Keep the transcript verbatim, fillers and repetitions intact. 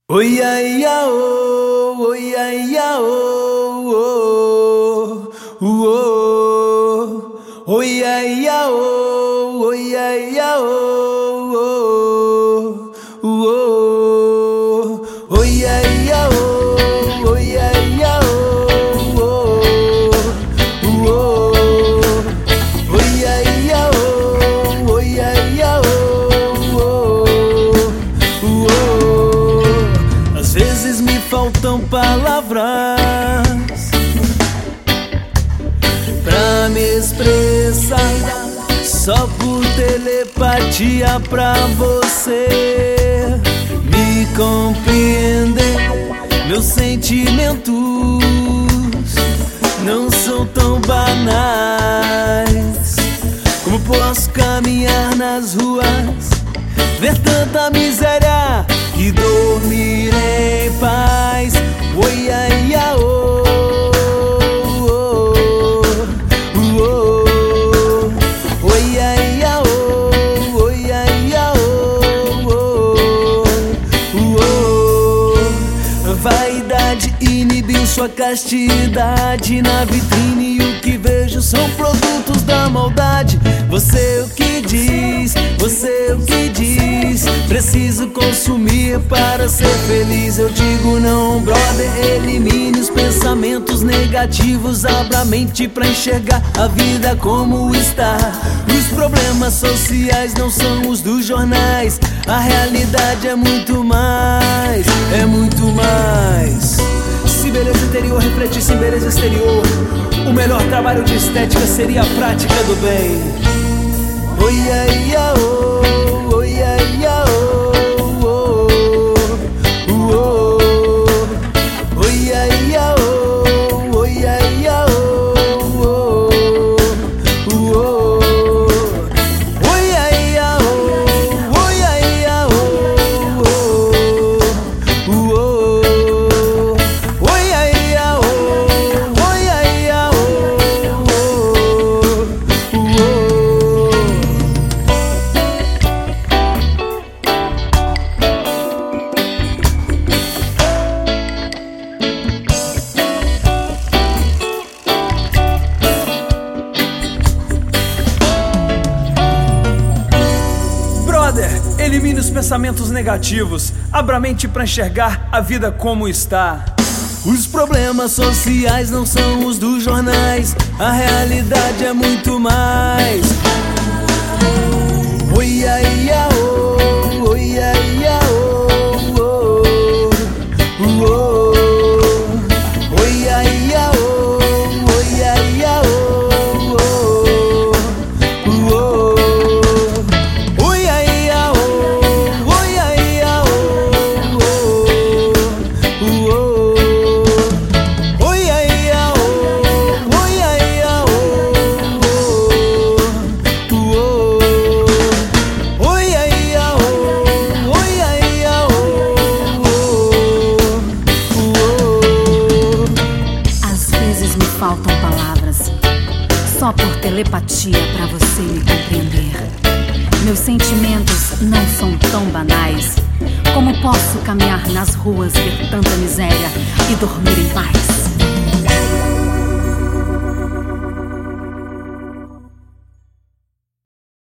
Oi, ai, ai, oh, oi, ai, ai, oh, oh, oh, oi, ai, ai, oh, oi, ai, ai, oh, oh, oh, oi, ai, ai, oh, oi, ai, ai, oh, oh, oi, ai, ai, oh, oi, ai, ai, oh, às vezes me faltam palavras pra me expressar, só por telepatia pra você me compreender. Meus sentimentos não são tão banais. Como posso caminhar nas ruas, ver tanta miséria e dormir em paz? Oi, ai, ai, oh, oh, oh, oh. Oi, ai, ai, oh, oi, ai, ai, oh, oh, oh. Vaidade inibiu sua castidade. Na vitrine o que vejo são produtos da maldade. Você o que diz, você o que diz, preciso consumir para ser feliz. Eu digo não, brother, elimine os pensamentos negativos, abra a mente pra enxergar a vida como está. Os problemas sociais não são os dos jornais, a realidade é muito mais, é muito mais. Se beleza interior refletisse em beleza exterior, o melhor trabalho de estética seria a prática do bem. Oi, ai, ai, oh, oi, ai, ai, oh, oh, oh. Oi, ai, ai, oh, oi, ai, ai, oh, oh, oh. Oi, ai, ai, oh, oi, ai, ai, oh, oh, oh. Oi, ai, ai, oh, oi, ai, ai, oh, oh. Elimine os pensamentos negativos, abra a mente pra enxergar a vida como está. Os problemas sociais não são os dos jornais, a realidade é muito mais. Oi, ai, ai, oh, oi, ai, ai, oh, oh, oh. Oi, ai, ai, oh, oi, ai, ai, oh, oh, oh. Faltam palavras, só por telepatia pra você me compreender. Meus sentimentos não são tão banais. Como posso caminhar nas ruas, ver tanta miséria e dormir em paz?